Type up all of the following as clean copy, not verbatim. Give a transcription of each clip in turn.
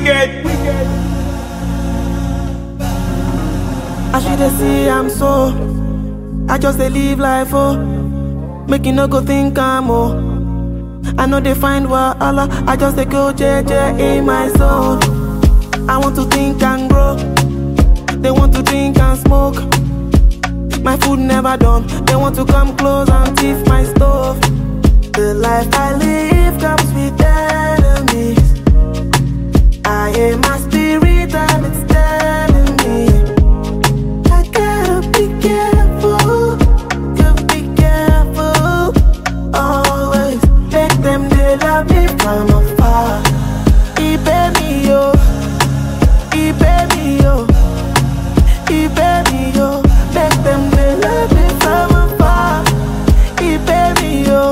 As you dey see, I'm so. I just dey live life, oh. Make you no go think I'm, oh. I know they find wahala. I just dey go JJ in my zone. I want to think and grow. They want to drink and smoke. My food never done. They want to come close and thief my stove. The life I live comes with enemies. I am my spirit and it's telling me I gotta be careful, gotta be careful. Always make them they love me from afar. Baby yo, baby yo, baby yo. Make them they love me from afar. Baby yo,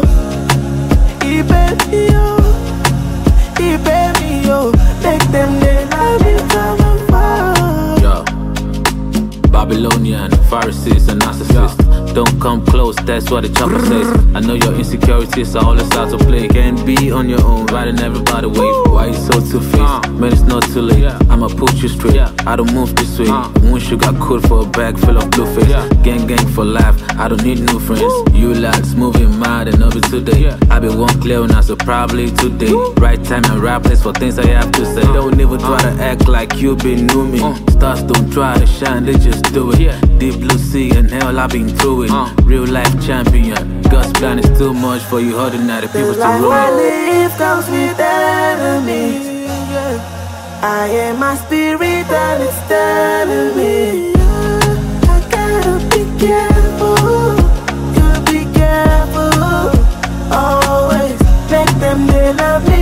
baby yo, baby yo. Make them they love me from afar. Yo, Babylonian, Pharisees and narcissists. Don't come close, that's what the chopper says. I know your insecurities are all out to play. Can't be on your own, riding everybody wave. Why you so two-faced? Man, it's not too late. I'ma put you straight. I don't move this way. One sugar coat for a bag full of blue face. Gang for life, I don't need new friends. You lads moving mad and over today. I been one clear now, so probably today. Right time and right place for things I have to say. Don't even try to act like you been new me. Stars don't try to shine, they just do it. Deep blue sea and hell, I've been through it. Real life champion. God's plan is too much for you ordinary people to ruin. The life I live comes with enemies. I am my spirit and it's telling me I gotta be careful, gotta be careful. Always make them they love me